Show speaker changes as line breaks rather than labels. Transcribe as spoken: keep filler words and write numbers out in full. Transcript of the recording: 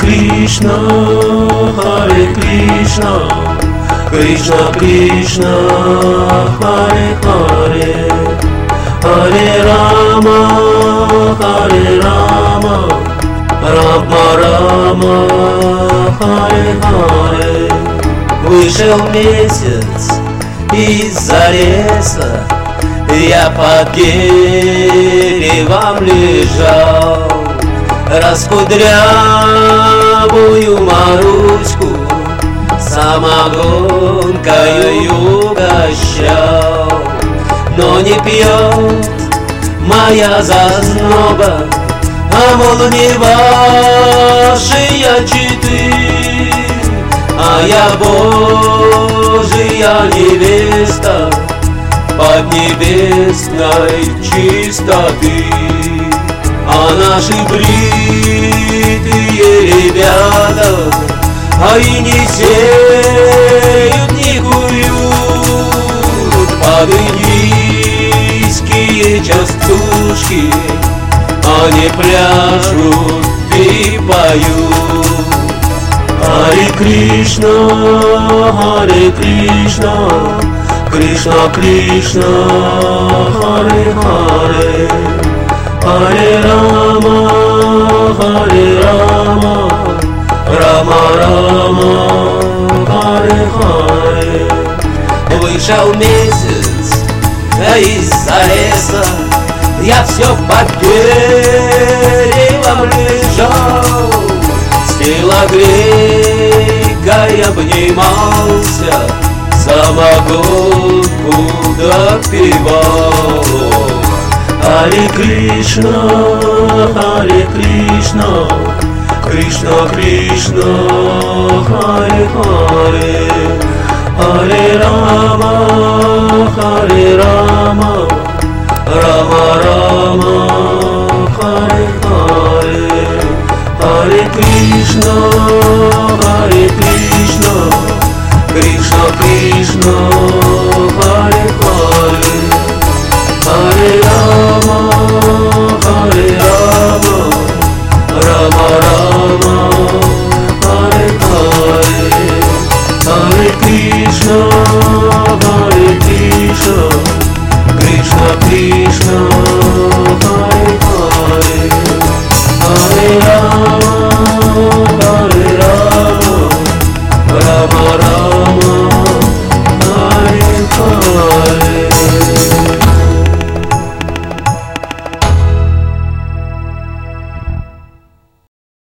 Krishna, Hare Krishna, Krishna Krishna, Hare Hare, Hare Rama, Hare Rama, Rama Rama, Hare Hare. Вышел месяц из-за леса, я под деревом лежал, раскудрявую Маруську самогонкою угощал. Но не пьет моя зазноба, а мол не ваши читы, а я Божия невеста поднебесной чистоты. А наши бритые ребята, а и не сеют, не куют под индийские частушки, они пляшут и поют. Харе Кришна, Харе Кришна, Кришна Кришна, Харе Харе, Харе Рама, Харе Рама, Рама Рама, Харе Харе. Вышел месяц, а из-за леса я все под деревом лежал, с телогрейкой обнимался, самогонку допивал. Харе Кришна, Харе Кришна, Кришна Кришна, Харе Харе, Харе Рама, Харе Рама, Рама Рама, Харе Харе, Харе Кришна, Харе Кришна, Кришна Кришна, Харе Харе, Харе Рама, Харе Рама, Рама Рама, Харе Харе, Харе Кришна.